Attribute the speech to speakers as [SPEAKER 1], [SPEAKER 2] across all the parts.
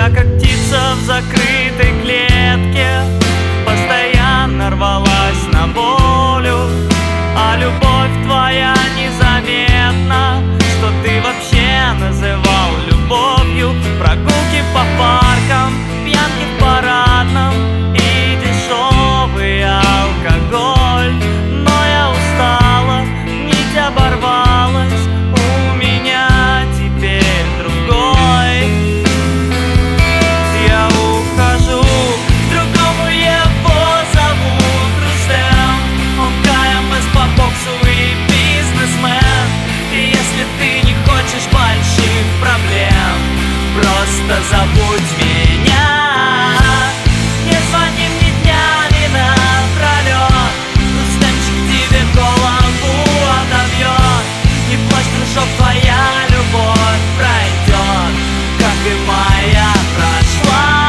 [SPEAKER 1] Я как птица в закрытой клетке, постоянно рвалась на волю. А любовь твоя незаметна, что ты вообще называл любовью. Прогулки по паркам, пьянки в парадном и дешевый алкоголь. Но я устала, нить оборвалась, у меня теперь другой. Я ухожу к другому, его зовут Рустем. Он КМС по боксу и бизнесмен. И если ты не хочешь больших проблем, просто забудь меня. Не звони мне днями напролет, Рустемчик тебе голову отобьет. Не плачь, дружок, твоя любовь пройдет, как и моя прошла.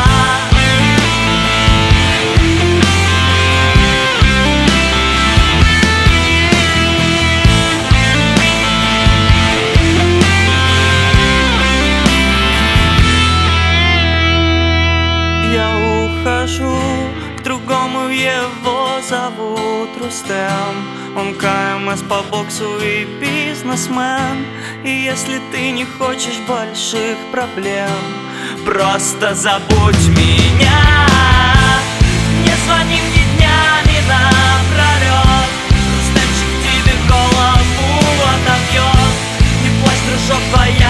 [SPEAKER 1] Я ухожу к другому, его зовут Рустем. Он КМС по боксу и бизнесмен. И если ты не хочешь больших проблем, просто забудь меня. Не звони мне днями напролет, Рустемчик тебе голову отобьет. Не плачь, дружок, твоя